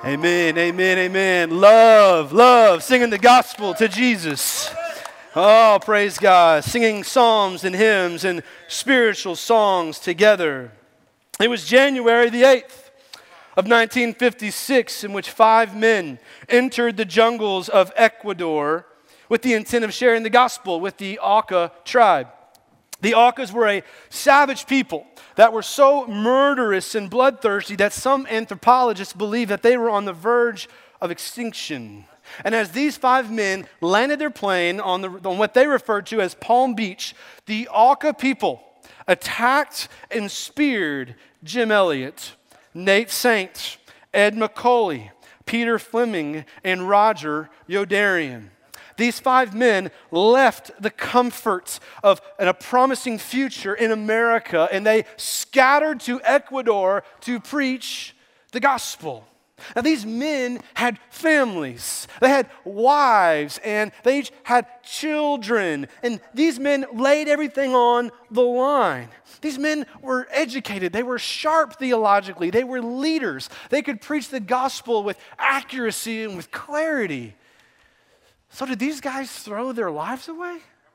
Amen, amen, amen. Love, singing the gospel to Jesus. Oh, praise God. Singing psalms and hymns and spiritual songs together. It was January the 8th of 1956 in which 5 men entered the jungles of Ecuador with the intent of sharing the gospel with the Auca tribe. The Aucas were a savage people that were so murderous and bloodthirsty that some anthropologists believe that they were on the verge of extinction. And as these 5 men landed their plane on what they referred to as Palm Beach, the Auca people attacked and speared Jim Elliott, Nate Saint, Ed McCauley, Peter Fleming, and Roger Youderian. These 5 men left the comforts of a promising future in America, and they scattered to Ecuador to preach the gospel. Now, these men had families, they had wives, and they each had children, and these men laid everything on the line. These men were educated, they were sharp theologically, they were leaders. They could preach the gospel with accuracy and with clarity. So did these guys throw their lives away?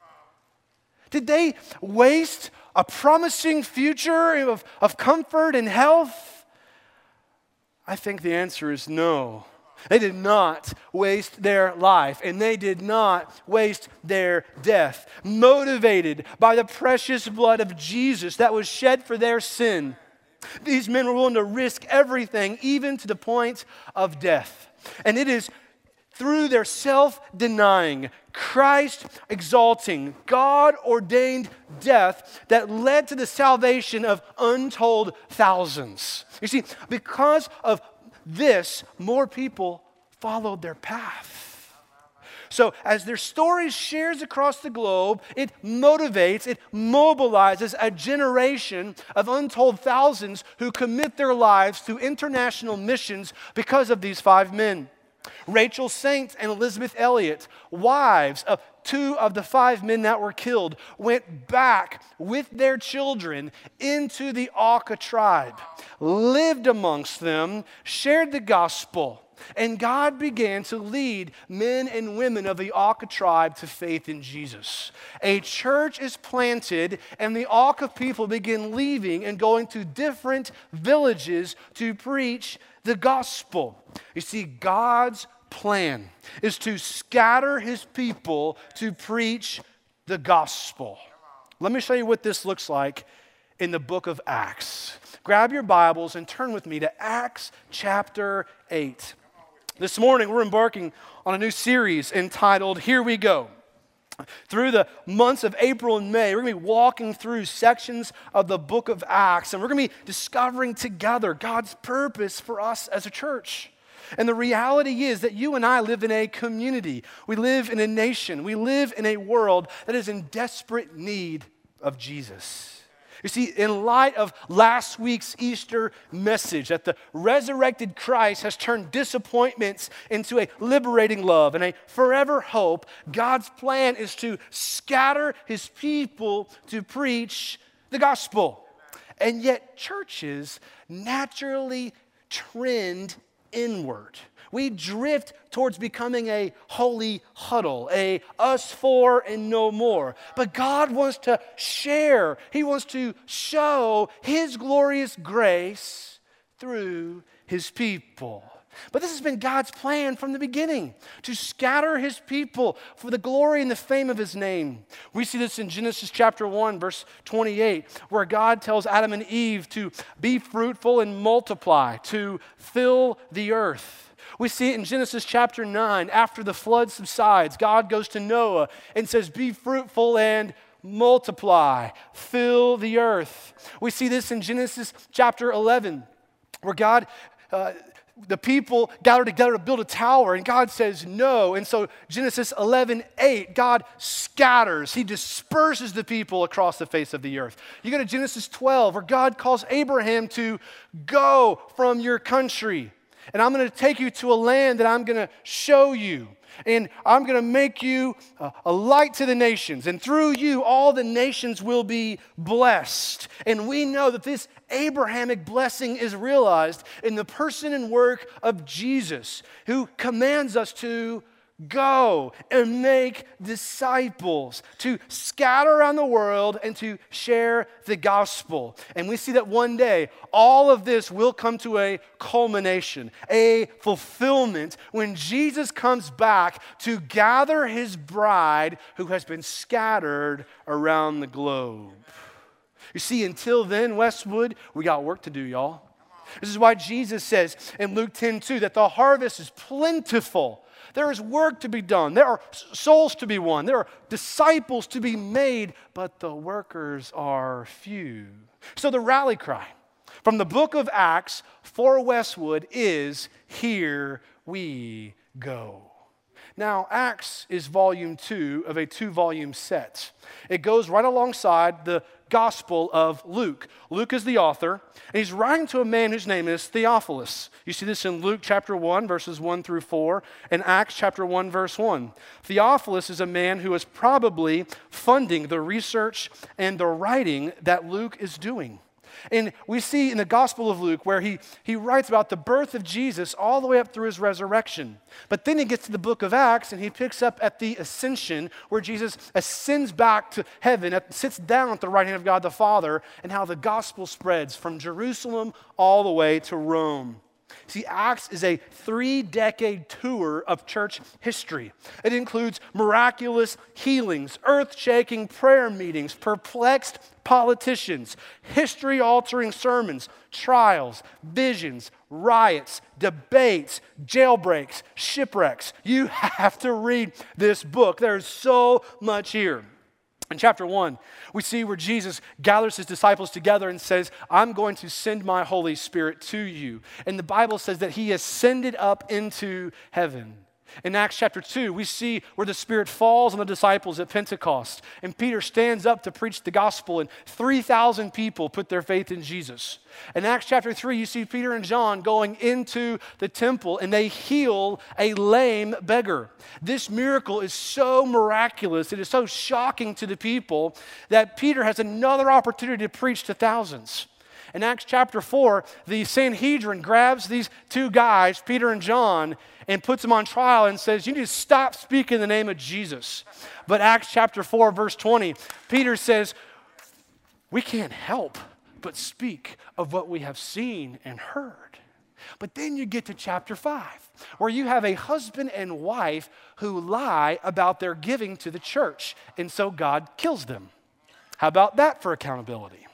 Did they waste a promising future of comfort and health? I think the answer is no. They did not waste their life, and they did not waste their death. Motivated by the precious blood of Jesus that was shed for their sin, these men were willing to risk everything, even to the point of death. And it is through their self-denying, Christ-exalting, God-ordained death that led to the salvation of untold thousands. You see, because of this, more people followed their path. So as their story shares across the globe, it motivates, it mobilizes a generation of untold thousands who commit their lives to international missions because of these 5 men. Rachel Saint and Elizabeth Elliott, wives of 2 of the 5 men that were killed, went back with their children into the Auca tribe, lived amongst them, shared the gospel, and God began to lead men and women of the Auca tribe to faith in Jesus. A church is planted, and the Auca people begin leaving and going to different villages to preach the gospel. You see, God's plan is to scatter his people to preach the gospel. Let me show you what this looks like in the book of Acts. Grab your Bibles and turn with me to Acts chapter 8. This morning we're embarking on a new series entitled Here We Go. Through the months of April and May, we're going to be walking through sections of the book of Acts, and we're going to be discovering together God's purpose for us as a church. And the reality is that you and I live in a community. We live in a nation. We live in a world that is in desperate need of Jesus. You see, in light of last week's Easter message that the resurrected Christ has turned disappointments into a liberating love and a forever hope, God's plan is to scatter his people to preach the gospel. And yet churches naturally trend inward. We drift towards becoming a holy huddle, a us for and no more. But God wants to share, he wants to show his glorious grace through his people. But this has been God's plan from the beginning, to scatter his people for the glory and the fame of his name. We see this in Genesis chapter 1, verse 28, where God tells Adam and Eve to be fruitful and multiply, to fill the earth. We see it in Genesis chapter 9. After the flood subsides, God goes to Noah and says, be fruitful and multiply, fill the earth. We see this in Genesis chapter 11, where the people gather together to build a tower, and God says no. And so Genesis 11:8, God scatters. He disperses the people across the face of the earth. You go to Genesis 12, where God calls Abraham to go from your country, and I'm going to take you to a land that I'm going to show you. And I'm going to make you a light to the nations. And through you, all the nations will be blessed. And we know that this Abrahamic blessing is realized in the person and work of Jesus, who commands us to go and make disciples, to scatter around the world and to share the gospel. And we see that one day, all of this will come to a culmination, a fulfillment, when Jesus comes back to gather his bride who has been scattered around the globe. You see, until then, Westwood, we got work to do, y'all. This is why Jesus says in Luke 10:2 that the harvest is plentiful. There is work to be done. There are souls to be won. There are disciples to be made, but the workers are few. So the rally cry from the book of Acts for Westwood is, here we go. Now, Acts is volume 2 of a 2-volume set. It goes right alongside the Gospel of Luke. Luke is the author, and he's writing to a man whose name is Theophilus. You see this in Luke chapter 1, verses 1 through 4, and Acts chapter 1, verse 1. Theophilus is a man who is probably funding the research and the writing that Luke is doing. And we see in the Gospel of Luke where he writes about the birth of Jesus all the way up through his resurrection. But then he gets to the book of Acts and he picks up at the ascension, where Jesus ascends back to heaven, sits down at the right hand of God the Father, and how the gospel spreads from Jerusalem all the way to Rome. See, Acts is a 3-decade tour of church history. It includes miraculous healings, earth-shaking prayer meetings, perplexed politicians, history-altering sermons, trials, visions, riots, debates, jailbreaks, shipwrecks. You have to read this book. There's so much here. In chapter 1, we see where Jesus gathers his disciples together and says, I'm going to send my Holy Spirit to you. And the Bible says that he ascended up into heaven. In Acts chapter 2, we see where the Spirit falls on the disciples at Pentecost. And Peter stands up to preach the gospel, and 3,000 people put their faith in Jesus. In Acts chapter 3, you see Peter and John going into the temple, and they heal a lame beggar. This miracle is so miraculous, it is so shocking to the people, that Peter has another opportunity to preach to thousands. In Acts chapter 4, the Sanhedrin grabs these two guys, Peter and John, and puts them on trial and says, you need to stop speaking in the name of Jesus. But Acts chapter 4, verse 20, Peter says, we can't help but speak of what we have seen and heard. But then you get to chapter 5, where you have a husband and wife who lie about their giving to the church, and so God kills them. How about that for accountability?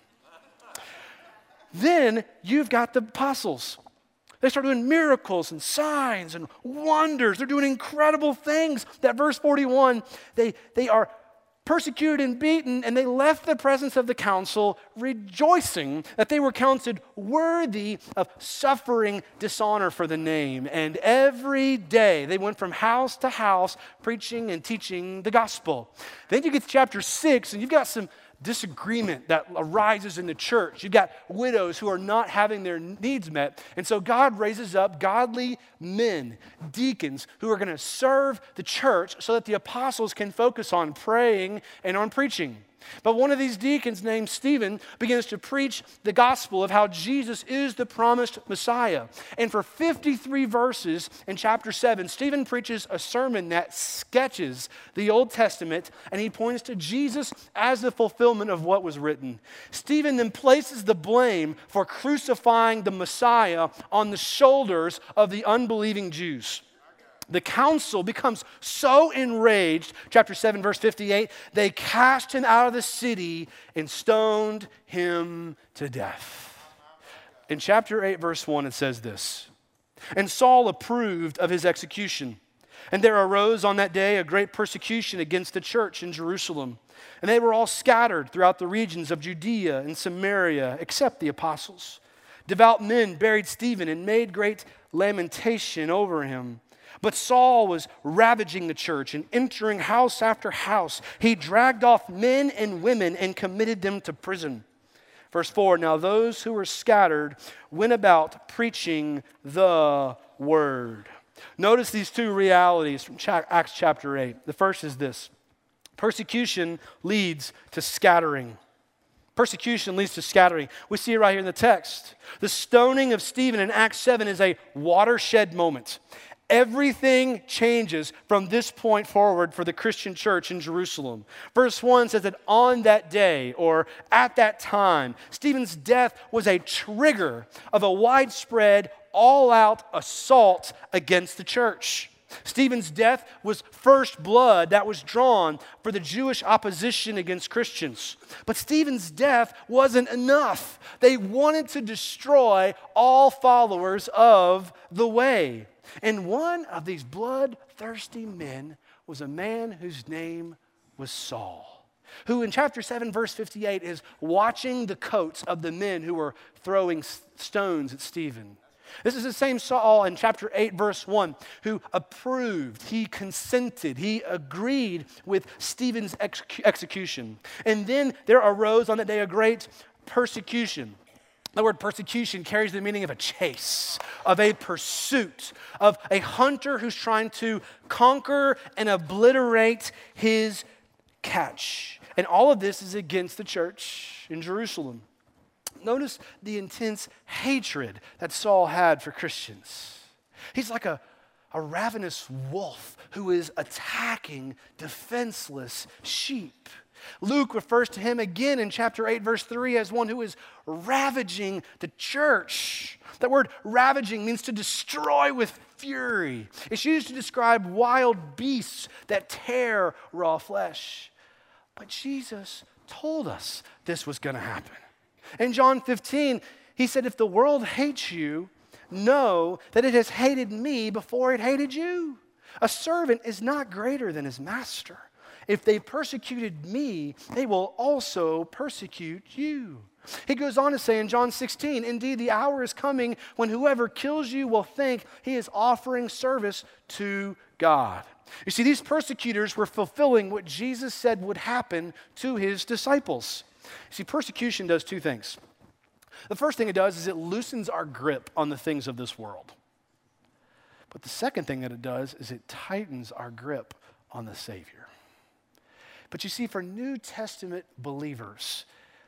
Then you've got the apostles. They start doing miracles and signs and wonders. They're doing incredible things. That verse 41, they are persecuted and beaten, and they left the presence of the council rejoicing that they were counted worthy of suffering dishonor for the name. And every day they went from house to house preaching and teaching the gospel. Then you get to chapter 6, and you've got some disagreement that arises in the church. You've got widows who are not having their needs met. And so God raises up godly men, deacons, who are going to serve the church so that the apostles can focus on praying and on preaching. But one of these deacons named Stephen begins to preach the gospel of how Jesus is the promised Messiah. And for 53 verses in chapter 7, Stephen preaches a sermon that sketches the Old Testament, and he points to Jesus as the fulfillment of what was written. Stephen then places the blame for crucifying the Messiah on the shoulders of the unbelieving Jews. The council becomes so enraged, chapter 7, verse 58, they cast him out of the city and stoned him to death. In chapter 8, verse 1, it says this, and Saul approved of his execution. And there arose on that day a great persecution against the church in Jerusalem. And they were all scattered throughout the regions of Judea and Samaria, except the apostles. Devout men buried Stephen and made great lamentation over him. But Saul was ravaging the church and entering house after house. He dragged off men and women and committed them to prison. Verse 4, now those who were scattered went about preaching the word. Notice these two realities from Acts chapter 8. The first is this: persecution leads to scattering. Persecution leads to scattering. We see it right here in the text. The stoning of Stephen in Acts 7 is a watershed moment. Everything changes from this point forward for the Christian church in Jerusalem. Verse 1 says that on that day, or at that time, Stephen's death was a trigger of a widespread, all-out assault against the church. Stephen's death was first blood that was drawn for the Jewish opposition against Christians. But Stephen's death wasn't enough. They wanted to destroy all followers of the way. And one of these bloodthirsty men was a man whose name was Saul, who in chapter 7, verse 58 is watching the coats of the men who were throwing stones at Stephen. This is the same Saul in chapter 8, verse 1, who approved, he consented, he agreed with Stephen's execution. And then there arose on that day a great persecution. The word persecution carries the meaning of a chase, of a pursuit, of a hunter who's trying to conquer and obliterate his catch. And all of this is against the church in Jerusalem. Notice the intense hatred that Saul had for Christians. He's like a ravenous wolf who is attacking defenseless sheep. Luke refers to him again in chapter 8, verse 3 as one who is ravaging the church. That word ravaging means to destroy with fury. It's used to describe wild beasts that tear raw flesh. But Jesus told us this was going to happen. In John 15, he said, if the world hates you, know that it has hated me before it hated you. A servant is not greater than his master. If they persecuted me, they will also persecute you. He goes on to say in John 16, indeed, the hour is coming when whoever kills you will think he is offering service to God. You see, these persecutors were fulfilling what Jesus said would happen to his disciples. See, persecution does two things. The first thing it does is it loosens our grip on the things of this world. But the second thing that it does is it tightens our grip on the Savior. But you see, for New Testament believers,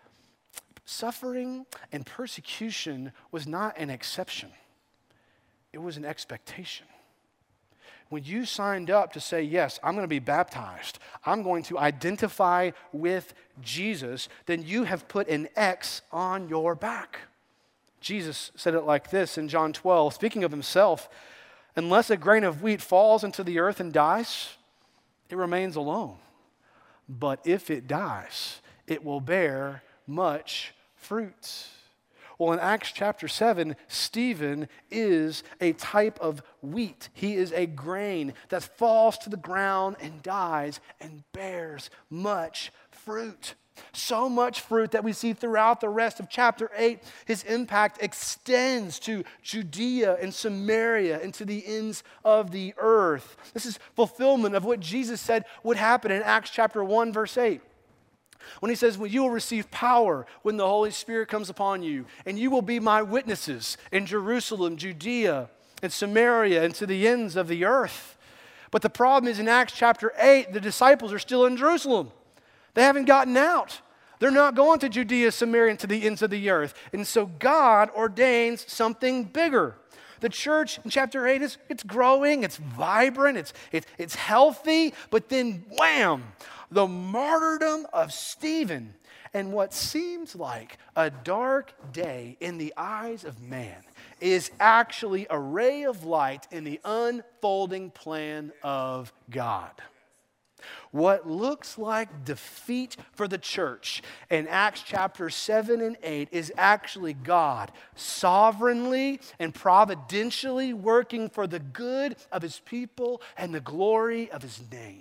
suffering and persecution was not an exception. It was an expectation. When you signed up to say, yes, I'm going to be baptized, I'm going to identify with Jesus, then you have put an X on your back. Jesus said it like this in John 12, speaking of himself, unless a grain of wheat falls into the earth and dies, it remains alone. But if it dies, it will bear much fruit. Well, in Acts chapter 7, Stephen is a type of wheat. He is a grain that falls to the ground and dies and bears much fruit. So much fruit that we see throughout the rest of chapter 8. His impact extends to Judea and Samaria and to the ends of the earth. This is fulfillment of what Jesus said would happen in Acts chapter 1, verse 8. When he says, well, you will receive power when the Holy Spirit comes upon you, and you will be my witnesses in Jerusalem, Judea, and Samaria, and to the ends of the earth. But the problem is in Acts chapter 8, the disciples are still in Jerusalem. They haven't gotten out. They're not going to Judea, Samaria, and to the ends of the earth. And so God ordains something bigger. The church in chapter 8 it's growing, it's vibrant, it's healthy, but then wham, the martyrdom of Stephen and what seems like a dark day in the eyes of man is actually a ray of light in the unfolding plan of God. What looks like defeat for the church in Acts chapter 7 and 8 is actually God sovereignly and providentially working for the good of his people and the glory of his name.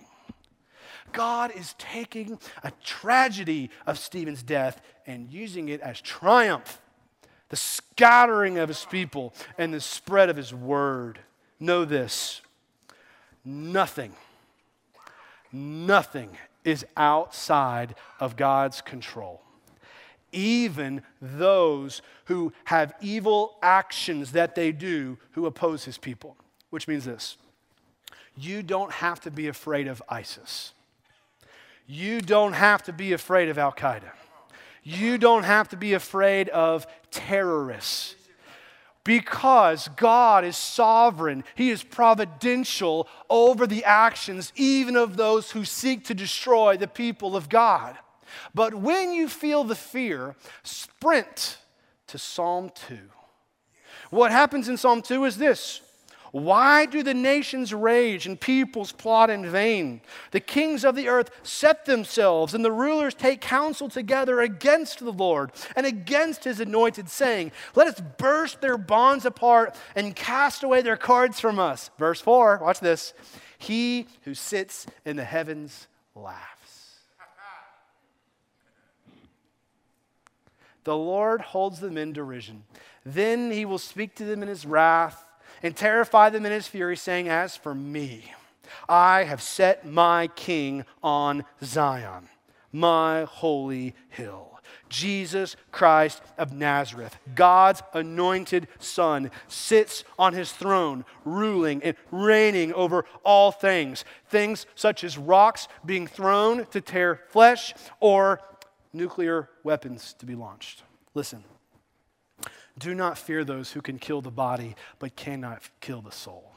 God is taking a tragedy of Stephen's death and using it as triumph, the scattering of his people and the spread of his word. Know this, nothing is outside of God's control. Even those who have evil actions that they do who oppose his people. which means this: you don't have to be afraid of ISIS. You don't have to be afraid of Al-Qaeda. You don't have to be afraid of terrorists. Because God is sovereign, He is providential over the actions even of those who seek to destroy the people of God. But when you feel the fear, sprint to Psalm 2. What happens in Psalm 2 is this: why do the nations rage and peoples plot in vain? The kings of the earth set themselves, and the rulers take counsel together against the Lord and against His anointed, saying, let us burst their bonds apart and cast away their cords from us. Verse 4, watch this. He who sits in the heavens laughs. The Lord holds them in derision. Then He will speak to them in His wrath and terrify them in His fury, saying, as for me, I have set my king on Zion, my holy hill. Jesus Christ of Nazareth, God's anointed Son, sits on His throne, ruling and reigning over all things. Things such as rocks being thrown to tear flesh or nuclear weapons to be launched. Listen. Do not fear those who can kill the body, but cannot kill the soul.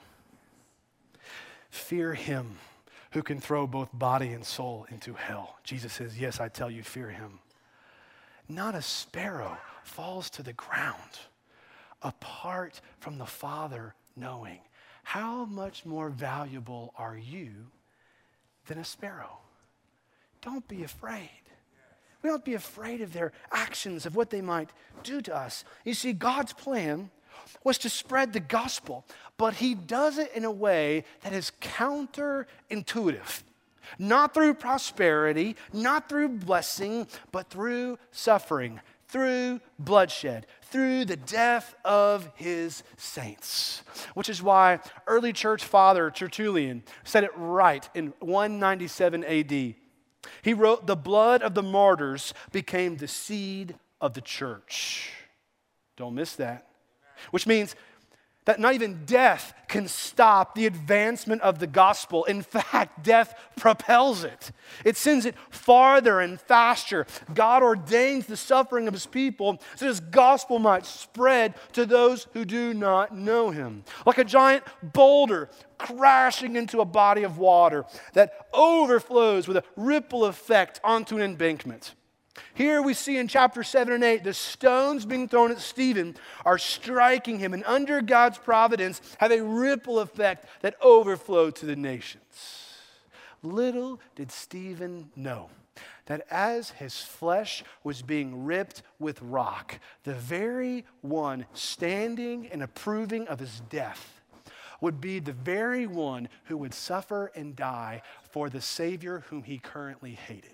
Fear Him who can throw both body and soul into hell. Jesus says, yes, I tell you, fear Him. Not a sparrow falls to the ground apart from the Father knowing. How much more valuable are you than a sparrow? Don't be afraid. We don't be afraid of their actions, of what they might do to us. You see, God's plan was to spread the gospel, but He does it in a way that is counterintuitive. Not through prosperity, not through blessing, but through suffering, through bloodshed, through the death of His saints. Which is why early church father Tertullian said it right in 197 AD. He wrote, the blood of the martyrs became the seed of the church. Don't miss that. Which means that not even death can stop the advancement of the gospel. In fact, death propels it. It sends it farther and faster. God ordains the suffering of His people so His gospel might spread to those who do not know Him. Like a giant boulder crashing into a body of water that overflows with a ripple effect onto an embankment. Here we see in chapter 7 and 8, the stones being thrown at Stephen are striking him, and under God's providence have a ripple effect that overflowed to the nations. Little did Stephen know that as his flesh was being ripped with rock, the very one standing and approving of his death would be the very one who would suffer and die for the Savior whom he currently hated.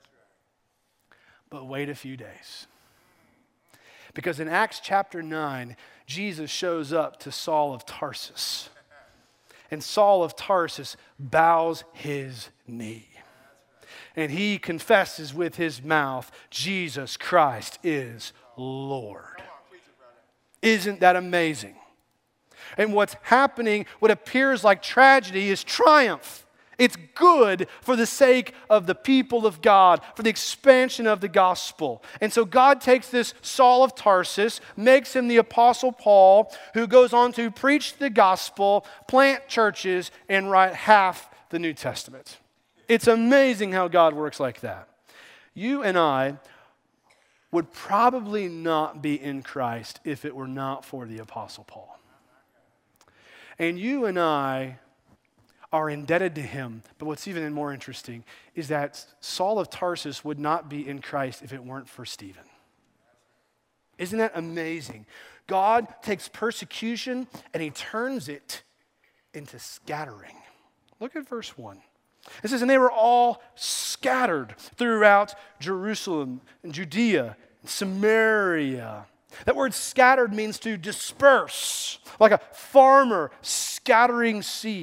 But wait a few days. Because in Acts chapter 9, Jesus shows up to Saul of Tarsus. And Saul of Tarsus bows his knee. And he confesses with his mouth, Jesus Christ is Lord. Isn't that amazing? And what's happening, what appears like tragedy, is triumph. It's good for the sake of the people of God, for the expansion of the gospel. And so God takes this Saul of Tarsus, makes him the Apostle Paul, who goes on to preach the gospel, plant churches, and write half the New Testament. It's amazing how God works like that. You and I would probably not be in Christ if it were not for the Apostle Paul. And you and I are indebted to him. But what's even more interesting is that Saul of Tarsus would not be in Christ if it weren't for Stephen. Isn't that amazing? God takes persecution and he turns it into scattering. Look at verse 1. It says, and they were all scattered throughout Jerusalem and Judea and Samaria. That word scattered means to disperse, like a farmer scattering seed.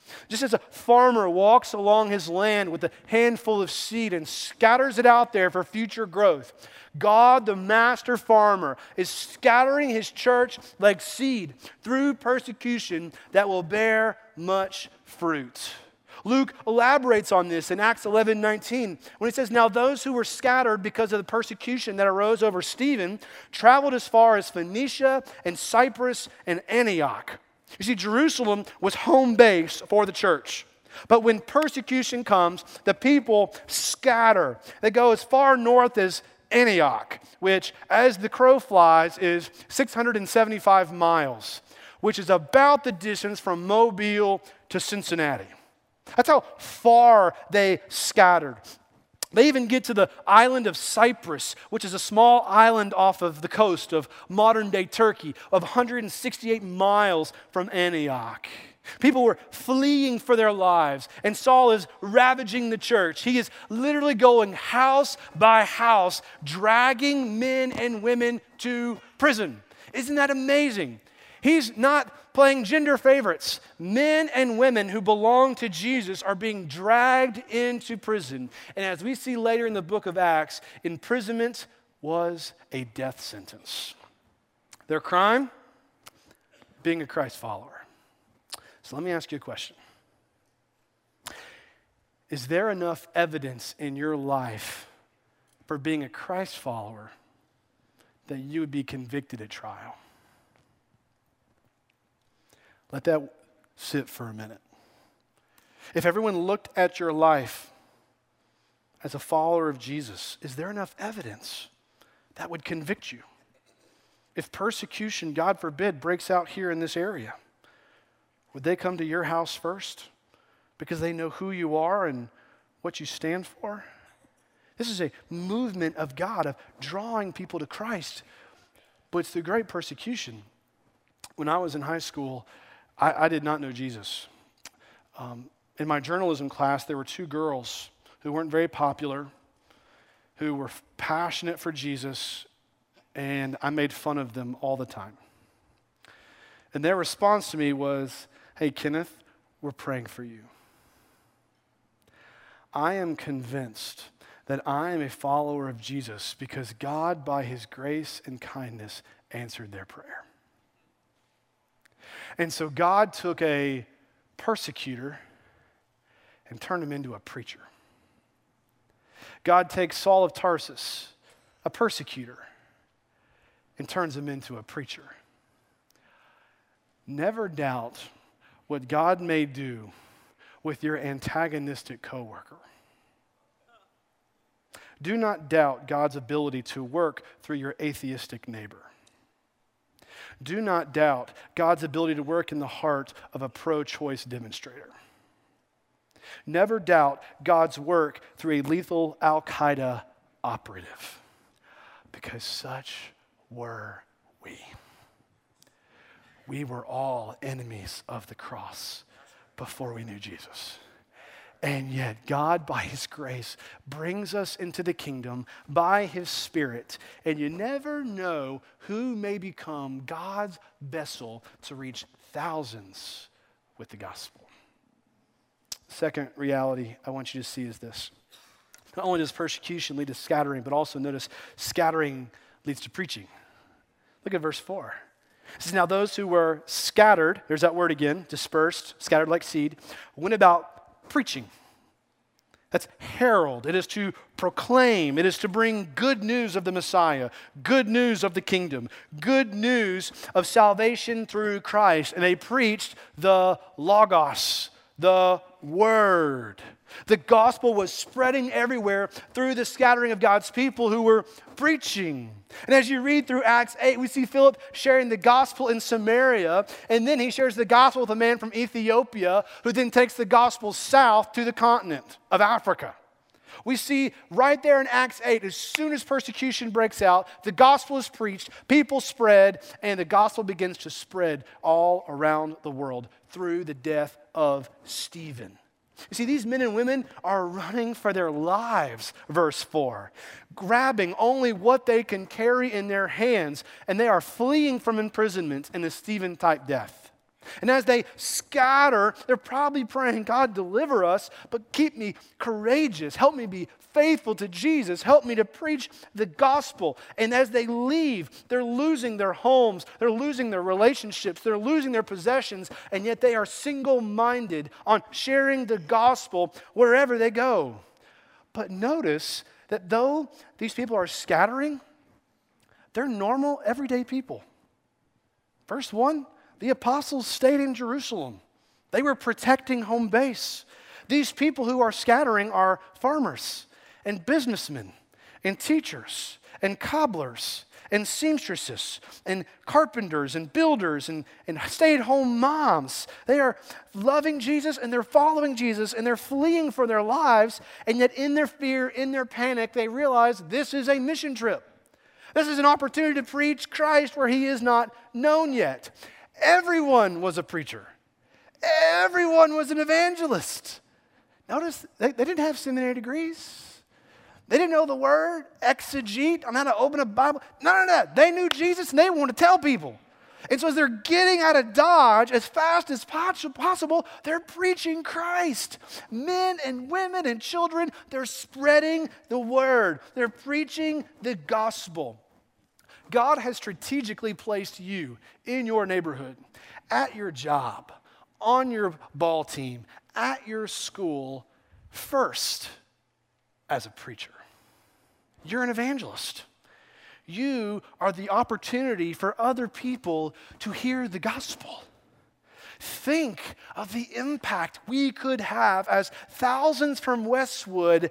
Just as a farmer walks along his land with a handful of seed and scatters it out there for future growth, God, the master farmer, is scattering his church like seed through persecution that will bear much fruit. Luke elaborates on this in Acts 11:19 when he says, "Now those who were scattered because of the persecution that arose over Stephen traveled as far as Phoenicia and Cyprus and Antioch." You see, Jerusalem was home base for the church. But when persecution comes, the people scatter. They go as far north as Antioch, which, as the crow flies, is 675 miles, which is about the distance from Mobile to Cincinnati. That's how far they scattered. They even get to the island of Cyprus, which is a small island off of the coast of modern-day Turkey, of 168 miles from Antioch. People were fleeing for their lives, and Saul is ravaging the church. He is literally going house by house, dragging men and women to prison. Isn't that amazing? He's not playing gender favorites. Men and women who belong to Jesus are being dragged into prison. And as we see later in the book of Acts, imprisonment was a death sentence. Their crime? Being a Christ follower. So let me ask you a question. Is there enough evidence in your life for being a Christ follower that you would be convicted at trial? Let that sit for a minute. If everyone looked at your life as a follower of Jesus, is there enough evidence that would convict you? If persecution, God forbid, breaks out here in this area, would they come to your house first because they know who you are and what you stand for? This is a movement of God, of drawing people to Christ. But it's through great persecution. When I was in high school, I did not know Jesus. In my journalism class, there were two girls who weren't very popular, who were passionate for Jesus, and I made fun of them all the time. And their response to me was, "Hey, Kenneth, we're praying for you." I am convinced that I am a follower of Jesus because God, by his grace and kindness, answered their prayer. And so God took a persecutor and turned him into a preacher. God takes Saul of Tarsus, a persecutor, and turns him into a preacher. Never doubt what God may do with your antagonistic coworker. Do not doubt God's ability to work through your atheistic neighbor. Do not doubt God's ability to work in the heart of a pro-choice demonstrator. Never doubt God's work through a lethal Al-Qaeda operative, because such were we. We were all enemies of the cross before we knew Jesus. And yet God, by his grace, brings us into the kingdom by his Spirit. And you never know who may become God's vessel to reach thousands with the gospel. Second reality I want you to see is this. Not only does persecution lead to scattering, but also notice scattering leads to preaching. Look at verse 4. It says, "Now those who were scattered," there's that word again, dispersed, scattered like seed, went about preaching. That's herald. It is to proclaim. It is to bring good news of the Messiah, good news of the kingdom, good news of salvation through Christ. And they preached the Logos, the Word. The gospel was spreading everywhere through the scattering of God's people who were preaching. And as you read through Acts 8, we see Philip sharing the gospel in Samaria, and then he shares the gospel with a man from Ethiopia who then takes the gospel south to the continent of Africa. We see right there in Acts 8, as soon as persecution breaks out, the gospel is preached, people spread, and the gospel begins to spread all around the world through the death of Stephen. You see, these men and women are running for their lives, verse 4, grabbing only what they can carry in their hands, and they are fleeing from imprisonment and a Stephen-type death. And as they scatter, they're probably praying, God, deliver us, but keep me courageous. Help me be faithful to Jesus. Help me to preach the gospel. And as they leave, they're losing their homes, they're losing their relationships, they're losing their possessions, and yet they are single-minded on sharing the gospel wherever they go. But notice that though these people are scattering, they're normal, everyday people. Verse 1, the apostles stayed in Jerusalem. They were protecting home base. These people who are scattering are farmers and businessmen and teachers and cobblers and seamstresses and carpenters and builders and stay-at-home moms. They are loving Jesus and they're following Jesus and they're fleeing for their lives, and yet in their fear, in their panic, they realize this is a mission trip. This is an opportunity to preach Christ where he is not known yet. Everyone was a preacher. Everyone was an evangelist. Notice they didn't have seminary degrees. They didn't know the word, exegete, on how to open a Bible. None of that. They knew Jesus and they wanted to tell people. And so as they're getting out of Dodge as fast as possible, they're preaching Christ. Men and women and children, they're spreading the word. They're preaching the gospel. God has strategically placed you in your neighborhood, at your job, on your ball team, at your school, first as a preacher. You're an evangelist. You are the opportunity for other people to hear the gospel. Think of the impact we could have as thousands from Westwood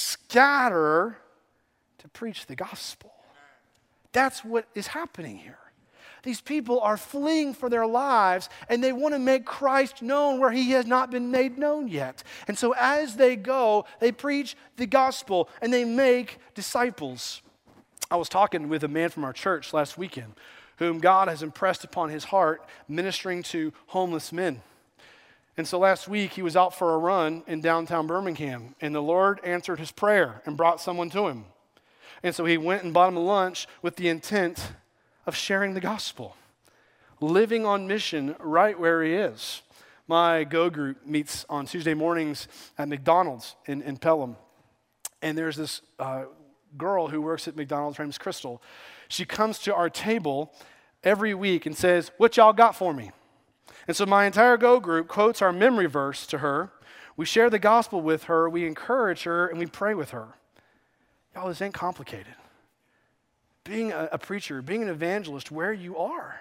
scatter to preach the gospel. That's what is happening here. These people are fleeing for their lives, and they want to make Christ known where he has not been made known yet. And so as they go, they preach the gospel, and they make disciples. I was talking with a man from our church last weekend whom God has impressed upon his heart ministering to homeless men. And so last week, he was out for a run in downtown Birmingham, and the Lord answered his prayer and brought someone to him. And so he went and bought him a lunch with the intent of sharing the gospel, living on mission right where he is. My Go group meets on Tuesday mornings at McDonald's in Pelham. And there's this girl who works at McDonald's, her name's Crystal. She comes to our table every week and says, "What y'all got for me?" And so my entire Go group quotes our memory verse to her. We share the gospel with her, we encourage her, and we pray with her. Y'all, this ain't complicated. Being a preacher, being an evangelist where you are.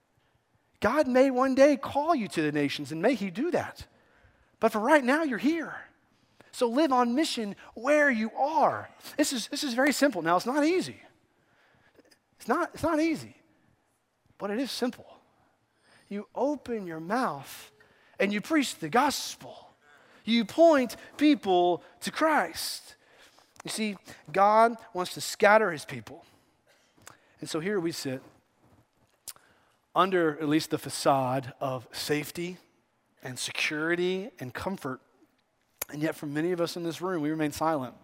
God may one day call you to the nations, and may he do that. But for right now, you're here. So live on mission where you are. This is very simple. Now, it's not easy. It's not easy, but it is simple. You open your mouth and you preach the gospel. You point people to Christ. You see, God wants to scatter his people. And so here we sit under at least the facade of safety and security and comfort. And yet for many of us in this room, we remain silent.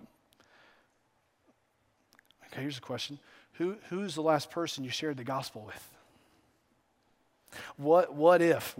Okay, here's a question. Who's the last person you shared the gospel with? What if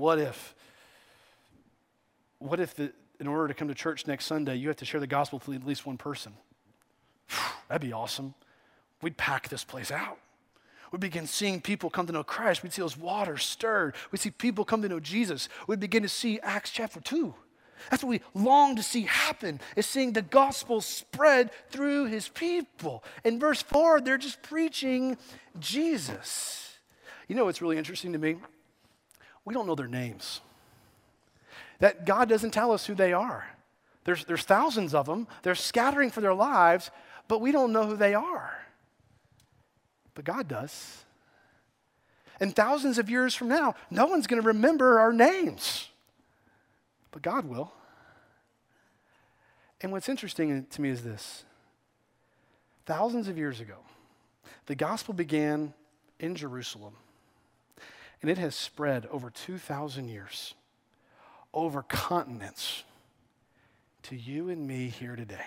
in order to come to church next Sunday, you have to share the gospel with at least one person? That'd be awesome. We'd pack this place out. We'd begin seeing people come to know Christ. We'd see those waters stirred. We'd see people come to know Jesus. We'd begin to see Acts chapter 2. That's what we long to see happen, is seeing the gospel spread through his people. In verse 4, they're just preaching Jesus. You know what's really interesting to me? We don't know their names. That God doesn't tell us who they are. There's thousands of them. They're scattering for their lives, but we don't know who they are. But God does. And thousands of years from now, no one's going to remember our names. But God will. And what's interesting to me is this. Thousands of years ago, the gospel began in Jerusalem. And it has spread over 2,000 years, over continents, to you and me here today.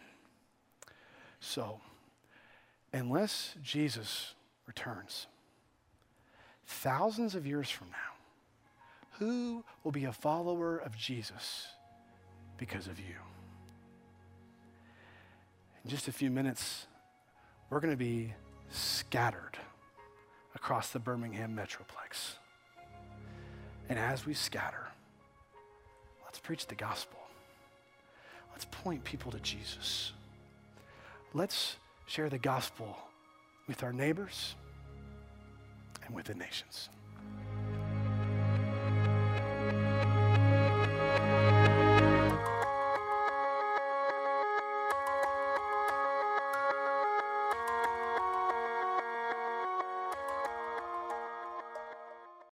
So, unless Jesus returns, thousands of years from now, Who will be a follower of Jesus because of you? In just a few minutes, we're going to be scattered across the Birmingham Metroplex. And as we scatter, let's preach the gospel. Let's point people to Jesus. Let's share the gospel with our neighbors and with the nations.